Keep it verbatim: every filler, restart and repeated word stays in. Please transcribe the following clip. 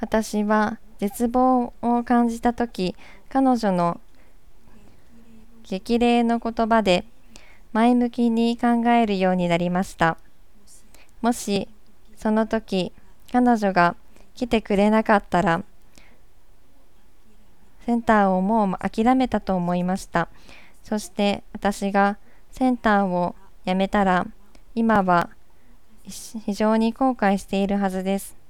私は絶望を感じたとき、彼女の激励の言葉で前向きに考えるようになりました。もしその時彼女が来てくれなかったら、センターをもう諦めたと思いました。そして私がセンターを辞めたら、今は非常に後悔しているはずです。